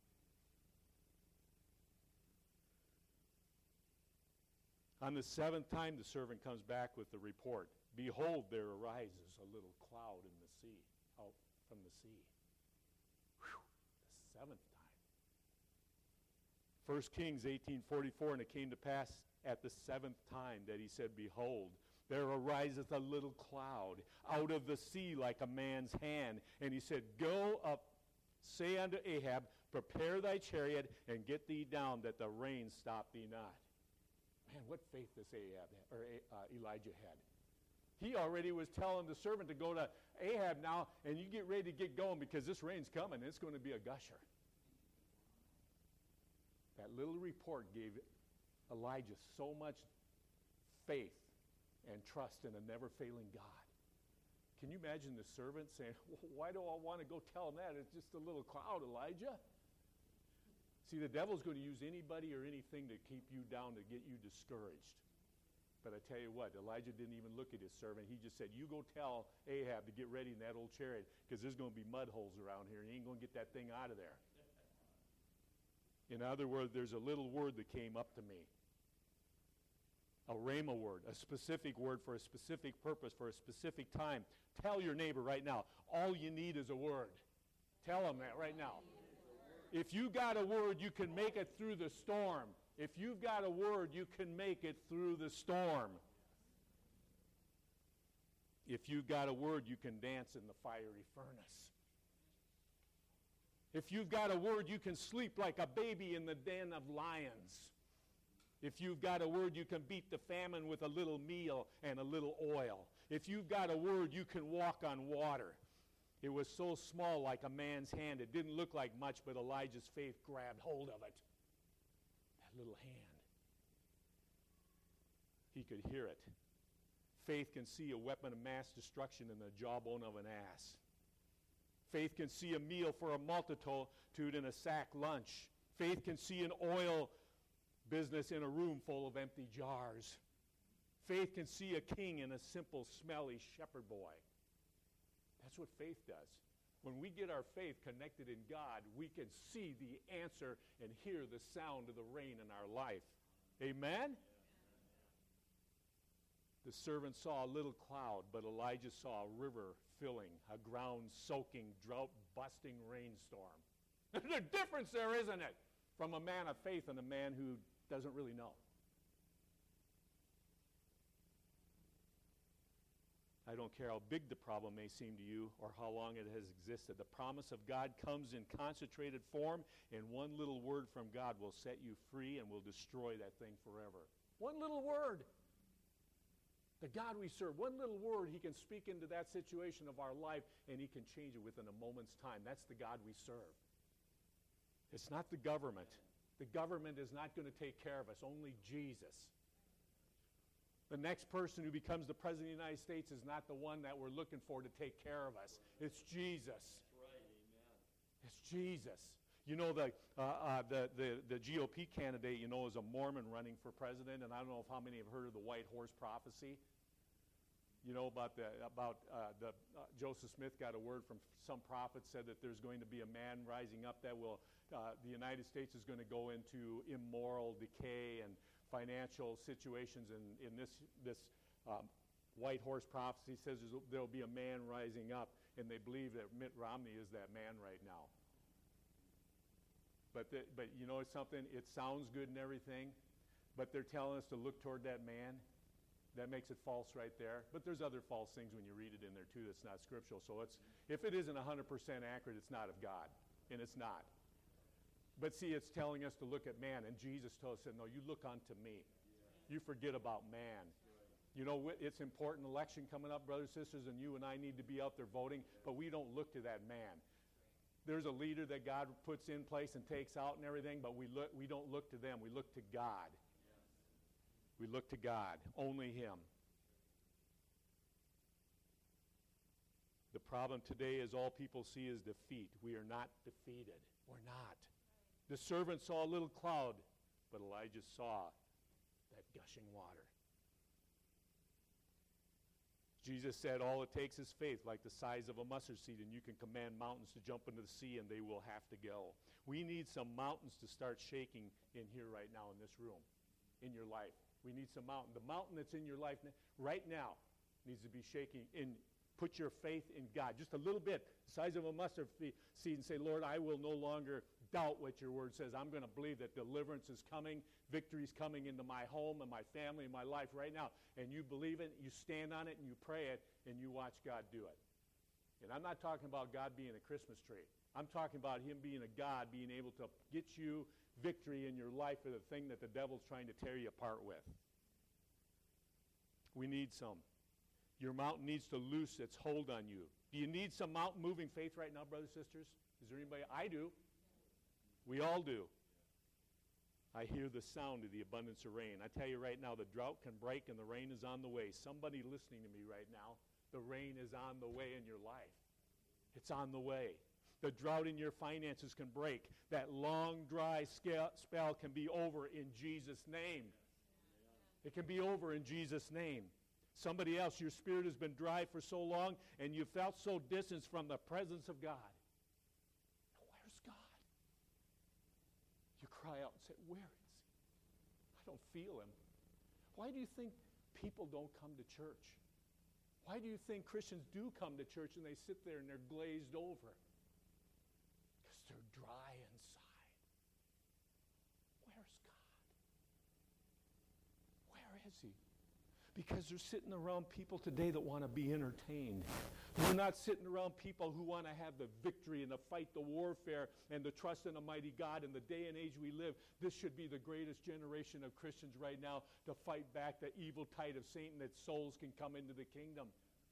On the seventh time, the servant comes back with the report. Behold, there arises a little cloud in the sea, out from the sea. Whew, the seventh time. First Kings eighteen forty-four, and it came to pass at the seventh time that he said, Behold, there ariseth a little cloud out of the sea like a man's hand. And he said, Go up, say unto Ahab, Prepare thy chariot, and get thee down, that the rain stop thee not. Man, what faith this Ahab had, or uh, Elijah had. He already was telling the servant to go to Ahab now, and you get ready to get going because this rain's coming, and it's going to be a gusher. That little report gave Elijah so much faith and trust in a never-failing God. Can you imagine the servant saying, why do I want to go tell him that? It's just a little cloud, Elijah. See, the devil's going to use anybody or anything to keep you down, to get you discouraged. But I tell you what, Elijah didn't even look at his servant. He just said, you go tell Ahab to get ready in that old chariot because there's going to be mud holes around here, and he ain't going to get that thing out of there. In other words, there's a little word that came up to me. A rhema word, a specific word for a specific purpose, for a specific time. Tell your neighbor right now, all you need is a word. Tell them that right now. If you got a word, you can make it through the storm. If you've got a word, you can make it through the storm. If you've got a word, you can dance in the fiery furnace. If you've got a word, you can sleep like a baby in the den of lions. If you've got a word, you can beat the famine with a little meal and a little oil. If you've got a word, you can walk on water. It was so small, like a man's hand. It didn't look like much, but Elijah's faith grabbed hold of it. That little hand. He could hear it. Faith can see a weapon of mass destruction in the jawbone of an ass. Faith can see a meal for a multitude in a sack lunch. Faith can see an oil business in a room full of empty jars. Faith can see a king in a simple, smelly shepherd boy. That's what faith does. When we get our faith connected in God, we can see the answer and hear the sound of the rain in our life. Amen? The servant saw a little cloud, but Elijah saw a river filling, a ground-soaking, drought-busting rainstorm. There's a difference there, isn't it? From a man of faith and a man who doesn't really know. I don't care how big the problem may seem to you or how long it has existed. The promise of God comes in concentrated form, and one little word from God will set you free and will destroy that thing forever. One little word. The God we serve, one little word, he can speak into that situation of our life, and he can change it within a moment's time. That's the God we serve. It's not the government. The government is not going to take care of us, only Jesus. The next person who becomes the President of the United States is not the one that we're looking for to take care of us. It's Jesus. That's right, amen. It's Jesus. You know, the, uh, uh, the, the, the G O P candidate, you know, is a Mormon running for president, and I don't know if how many have heard of the White Horse Prophecy. You know, about the, about uh, the uh, Joseph Smith got a word from some prophet, said that there's going to be a man rising up that will, uh, the United States is going to go into immoral decay and financial situations, and in this, this um, White Horse Prophecy says there will be a man rising up, and they believe that Mitt Romney is that man right now. But, the, but you know something? It sounds good and everything, but they're telling us to look toward that man. That makes it false right there. But there's other false things when you read it in there too that's not scriptural. So it's, if it isn't one hundred percent accurate, it's not of God, and it's not. But see, it's telling us to look at man, and Jesus told us, no, you look unto me. You forget about man. You know, it's important election coming up, brothers and sisters, and you and I need to be out there voting, but we don't look to that man. There's a leader that God puts in place and takes out and everything, but we look, we don't look to them. We look to God. We look to God, only him. The problem today is all people see is defeat. We are not defeated. We're not. The servant saw a little cloud, but Elijah saw that gushing water. Jesus said all it takes is faith, like the size of a mustard seed, and you can command mountains to jump into the sea, and they will have to go. We need some mountains to start shaking in here right now in this room, in your life. We need some mountain. The mountain that's in your life right now needs to be shaking. In, put your faith in God, just a little bit, the size of a mustard seed, and say, Lord, I will no longer doubt what your word says. I'm going to believe that deliverance is coming, victory is coming into my home and my family and my life right now. And you believe it, you stand on it, and you pray it, and you watch God do it. And I'm not talking about God being a Christmas tree. I'm talking about him being a God, being able to get you victory in your life for the thing that the devil's trying to tear you apart with. We need some. Your mountain needs to loose its hold on you. Do you need some mountain-moving faith right now, brothers and sisters? Is there anybody? I do. We all do. I hear the sound of the abundance of rain. I tell you right now, the drought can break and the rain is on the way. Somebody listening to me right now, the rain is on the way in your life. It's on the way. The drought in your finances can break. That long, dry spell can be over in Jesus' name. It can be over in Jesus' name. Somebody else, your spirit has been dry for so long, and you felt so distanced from the presence of God. Where's God? You cry out and say, where is he? I don't feel him. Why do you think people don't come to church? Why do you think Christians do come to church and they sit there and they're glazed over? Because they're dry inside. Where's God? Where is he? Because they're sitting around people today that want to be entertained. We're not sitting around people who want to have the victory and to fight the warfare and to trust in a mighty God. In the day and age we live, this should be the greatest generation of Christians right now to fight back the evil tide of Satan, that souls can come into the kingdom.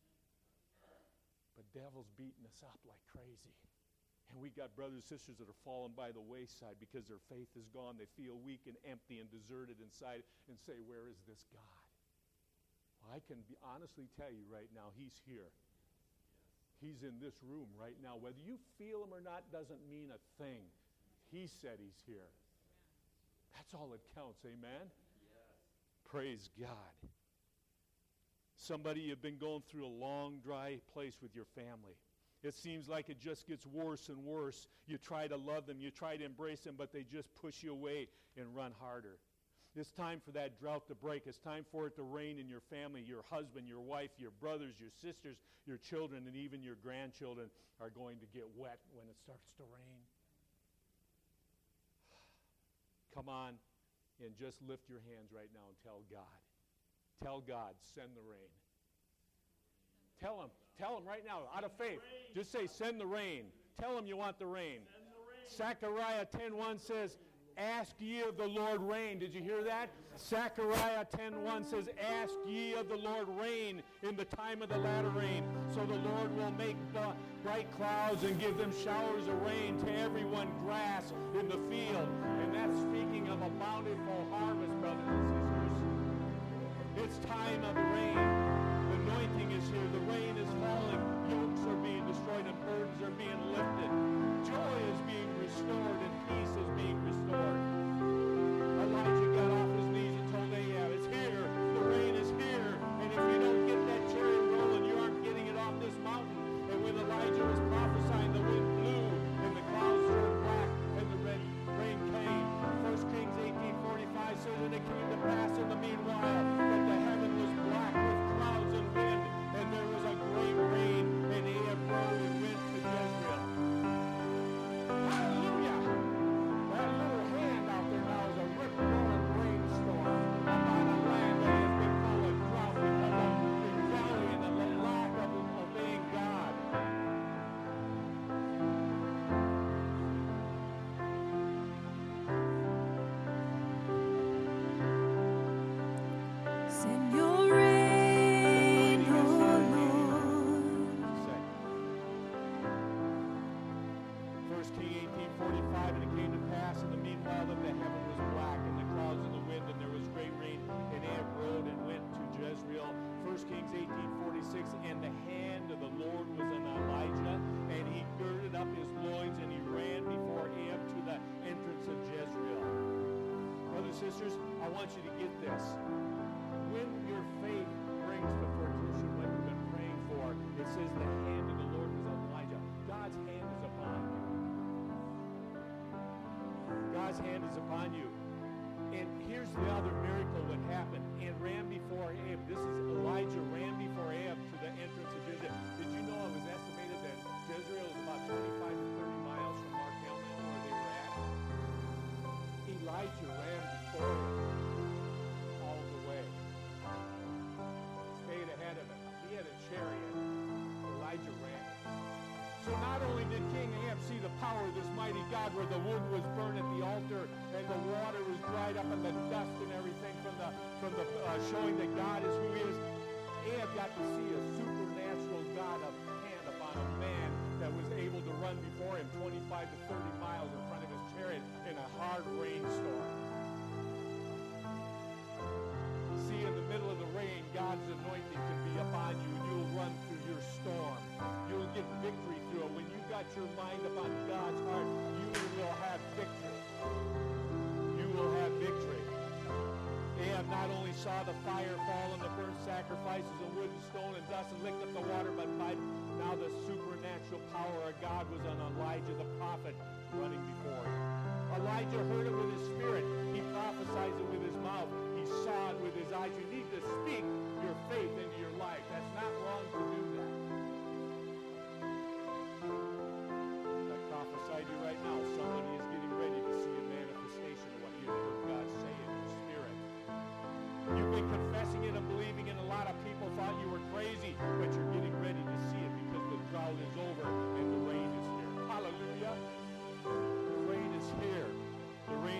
But devil's beating us up like crazy. And we got brothers and sisters that are falling by the wayside because their faith is gone. They feel weak and empty and deserted inside and say, where is this God? Well, I can be honestly tell you right now, he's here. He's in this room right now. Whether you feel him or not doesn't mean a thing. He said he's here. That's all that counts, amen? Yes. Praise God. Somebody, you've been going through a long, dry place with your family. It seems like it just gets worse and worse. You try to love them, you try to embrace them, but they just push you away and run harder. It's time for that drought to break. It's time for it to rain in your family. Your husband, your wife, your brothers, your sisters, your children, and even your grandchildren are going to get wet when it starts to rain. Come on and just lift your hands right now and tell God. Tell God, send the rain. Tell him. Tell him right now, out of faith. Just say, send the rain. Tell him you want the rain. Zechariah ten one says, ask ye of the Lord rain. Did you hear that? Zechariah ten one says, ask ye of the Lord rain in the time of the latter rain. So the Lord will make the bright clouds and give them showers of rain to everyone grass in the field. And that's speaking of a bountiful harvest, brothers and sisters. It's time of the rain. The anointing is here. The rain is falling. Yokes are being destroyed and burdens are being lifted. Joy is being restored and peace is being restored. Elijah got off his knees and told Ahab, it's here. The rain is here. And if you don't get that chariot rolling, you aren't getting it off this mountain. And when Elijah was prophesying, the wind blew and the clouds turned black and the red rain came. First Kings eighteen forty-five says, and it came to pass in the meanwhile that the heaven was black with clouds and wind, and there was a great rain, and Ahab rode and went to Jezreel. Hallelujah! That little hand out there now is a rip-roaring rainstorm upon a land that has been full of drought because of rebellion and the lack of obeying God. Send your rain, O Lord. First King eighteen forty-five, and it came to pass in the meanwhile that the heaven was black, and the clouds and the wind, and there was great rain, and Ahab rode and went to Jezreel. First Kings eighteen forty-six, and the hand of the Lord was on Elijah, and he girded up his loins, and he ran before Ahab to the entrance of Jezreel. Brothers and sisters, I want you to get this. When your faith brings to fruition what you've been praying for, it says the hand of the Lord was on Elijah. God's hand is upon you. God's hand is upon you. And here's the other miracle that happened. And ran before Ahab. This is Elijah ran before Ahab to the entrance of Jezreel. Did you know it was estimated that Jezreel is about twenty-five to thirty miles from Mark Hamill where they were at? Elijah ran before him all the way. Stayed ahead of him. He had a chariot. Elijah ran. So not only did King Ahab see the power of this mighty God where the wood was burned at the altar and the water was dried up and the dust and everything from the from the uh, showing that God is who he is, Ahab got to see a supernatural God of hand upon a man that was able to run before him twenty-five to thirty miles in front of his chariot in a hard rainstorm. See, in the middle of the rain, God's anointing can be upon you, and you'll run through your storm. You'll get victory through it. When you got your mind upon God's heart, you will have victory. You will have victory. Ahab not only saw the fire fall and the burnt sacrifices and wood and stone and dust and licked up the water, but by now the supernatural power of God was on Elijah the prophet running before him. Elijah heard it with his spirit. He prophesied it with his mouth. He saw it with his eyes. You need to speak your faith into your life. That's not wrong to do that. I prophesy to you right now, somebody is getting ready to see a manifestation of what you heard God say in your spirit. You've been confessing it and believing it. A lot of people thought you were crazy, but you're getting ready to see it because the drought is over and the rain is here. Hallelujah. The rain is here. The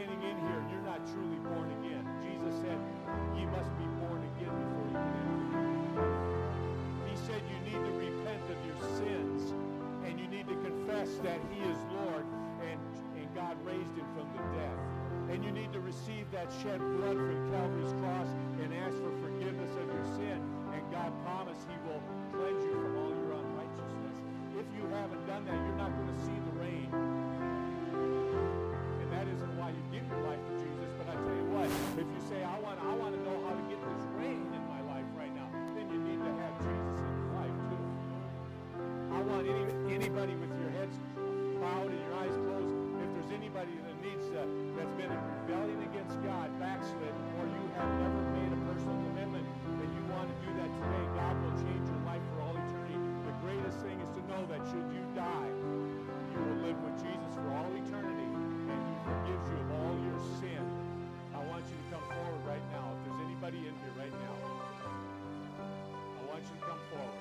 standing in here and you're not truly born again. Jesus said, ye must be born again before you can enter the kingdom. He said you need to repent of your sins and you need to confess that he is Lord and, and God raised him from the dead. And you need to receive that shed blood from Calvary's cross and ask for forgiveness of your sin. And God promised he will cleanse you from all your unrighteousness. If you haven't done that, you're not going to see the rain. And that isn't why you give your life to Jesus. But I tell you what, if you say, I want, I want to know how to get this rain in my life right now, then you need to have Jesus in your life too. I want any, anybody with your heads bowed and your eyes closed, if there's anybody that needs to, that's been in rebellion against God, backslid, or you have never made a personal commitment, and you want to do that today, God will change your life for all eternity. The greatest thing is to know that should you die, you will live with Jesus for all eternity, and he forgives you of all your sin. I want you to come forward right now. If there's anybody in here right now, I want you to come forward.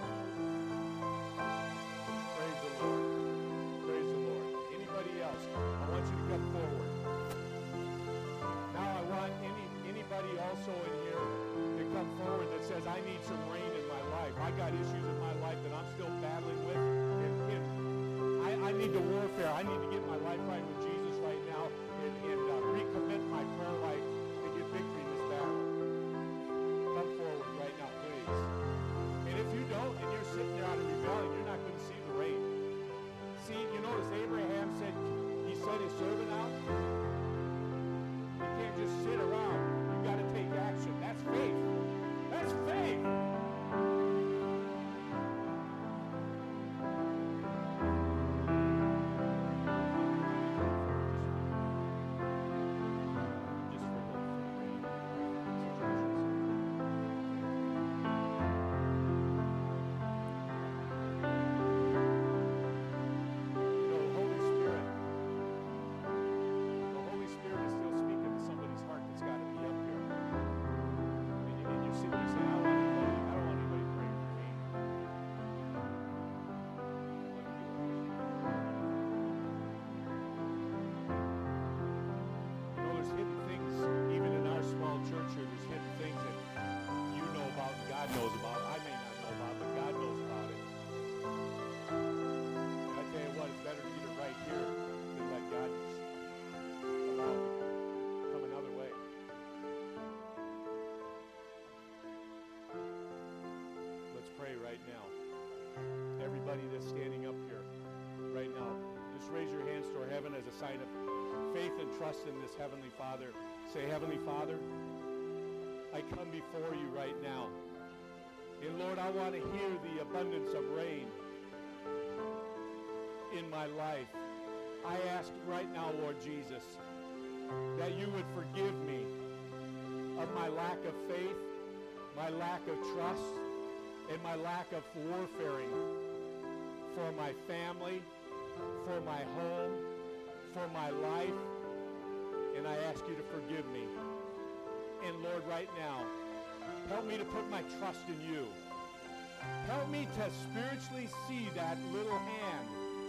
Praise the Lord. Praise the Lord. Anybody else, I want you to come forward. Now I want any anybody also in here to come forward that says, I need some rain in my life. I got issues in my life that I'm still battling with. And, and I, I need to warfare. I need to get my life right with Jesus right now and, and uh, recommit my prayer life to get victory in this battle. Come forward right now, please. And if you don't, and you're sitting there out of rebellion, you're not going to see the rain. See, you notice Abraham said, he sent his servant out. You can't just sit around. You've got to take action. That's faith. That's faith. Just for the rain. You know, Holy Spirit, the Holy Spirit is still speaking to somebody's heart that's got to be up here. And, you, and you're sitting there saying, I don't want anybody, I don't want anybody praying for me. Let me do it. You know, there's hidden things, even in our small church here, there's hidden things that you know about and God knows about. I may not know about, but God knows about it. And I tell you what, it's better to get it right here than let God allow it to come another way. Let's pray right now. Everybody that's standing up here right now, just raise your hands toward heaven as a sign of faith and trust in this Heavenly Father. Say, Heavenly Father, I come before you right now. And Lord, I want to hear the abundance of rain in my life. I ask right now, Lord Jesus, that you would forgive me of my lack of faith, my lack of trust, and my lack of warfaring for my family, for my home, for my life. And I ask you to forgive me. And Lord, right now, help me to put my trust in you. Help me to spiritually see that little hand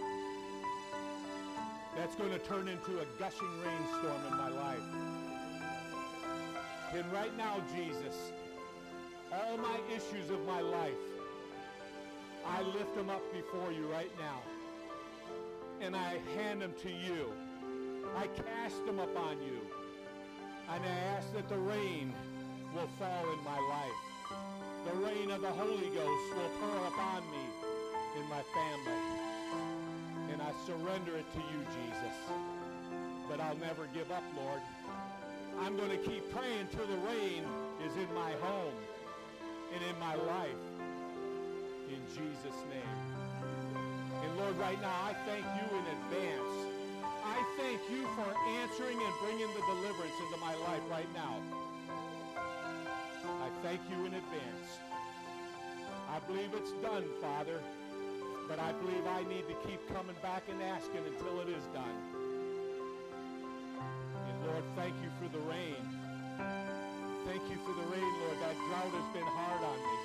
that's going to turn into a gushing rainstorm in my life. And right now, Jesus, all my issues of my life, I lift them up before you right now. And I hand them to you. I cast them upon you. And I ask that the rain will fall in my life. The rain of the Holy Ghost will pour upon me in my family. And I surrender it to you, Jesus. But I'll never give up, Lord. I'm going to keep praying till the rain is in my home and in my life. In Jesus' name. And Lord, right now, I thank you in advance. I thank you for answering and bringing the deliverance into my life right now. I thank you in advance. I believe it's done, Father, but I believe I need to keep coming back and asking until it is done. And Lord, thank you for the rain. Thank you for the rain, Lord. That drought has been hard on me.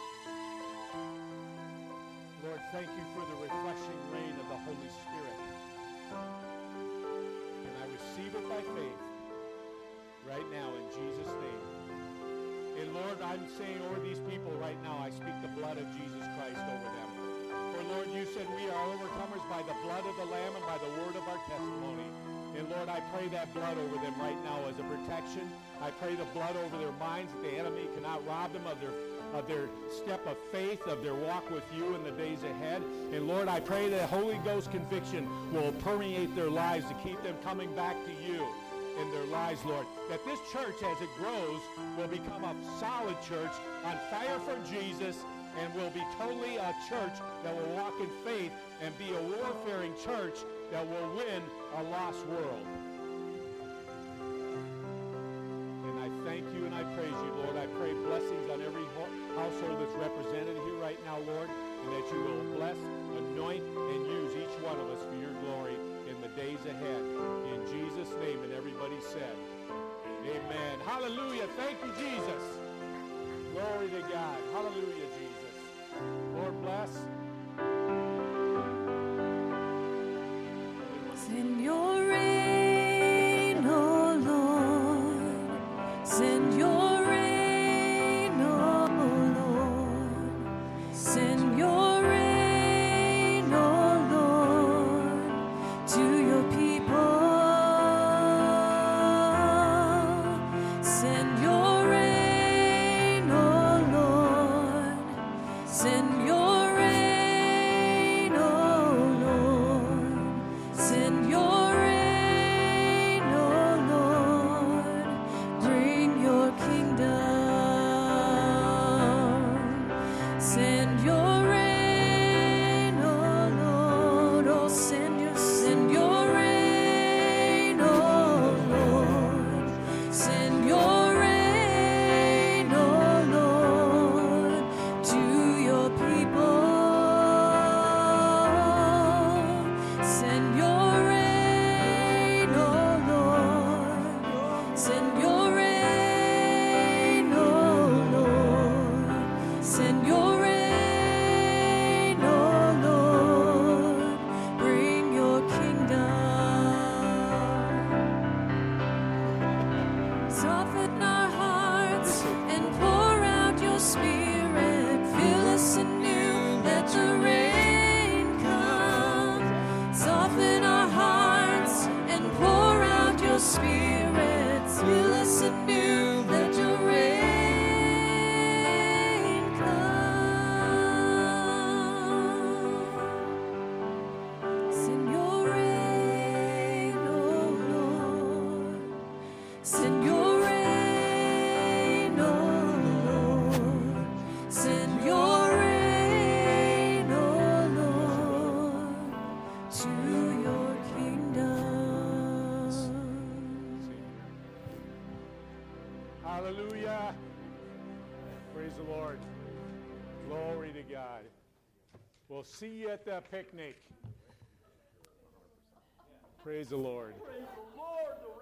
Lord, thank you for the refreshing rain of the Holy Spirit. And I receive receive it by faith right now in Jesus' name. And Lord, I'm saying over these people right now, I speak the blood of Jesus Christ over them. For Lord, you said we are overcomers by the blood of the Lamb and by the word of our testimony. And Lord, I pray that blood over them right now as a protection. I pray the blood over their minds that the enemy cannot rob them of their of their step of faith, of their walk with you in the days ahead. And Lord, I pray that Holy Ghost conviction will permeate their lives to keep them coming back to you in their lives, Lord. That this church, as it grows, will become a solid church on fire for Jesus, and will be totally a church that will walk in faith and be a warfaring church that will win a lost world. And I thank you and I praise you, Lord. I pray blessings on every household that's represented here right now, Lord, and that you will bless, anoint, and use each one of us for your glory in the days ahead. In Jesus' name, and everybody said, amen. Hallelujah. Thank you, Jesus. Glory to God. Hallelujah, Jesus. Lord bless. Send your rain, oh Lord. Send your rain, oh Lord. Send your rain, oh Lord, to your people. Send your rain, oh Lord. Send your rain, oh Lord. Send your rain, oh Lord. Bring your kingdom. Send your rain, oh Lord. Oh, send your, send your rain, oh Lord. Send your rain, oh Lord, to your people. Send your rain, oh Lord. Send your rain, oh Lord. Send your rain, oh Lord. Bring your kingdom. Soften our hearts and pour out your spirit. Fill us anew, let the rain come. Soften our hearts and pour out your spirit. Fill us anew, let your rain come. Send your rain, oh Lord. Send your rain, oh Lord. Send your rain, oh Lord, to your kingdom. Hallelujah. Praise the Lord. Glory to God. We'll see you at that picnic. Praise the Lord. Praise the Lord. The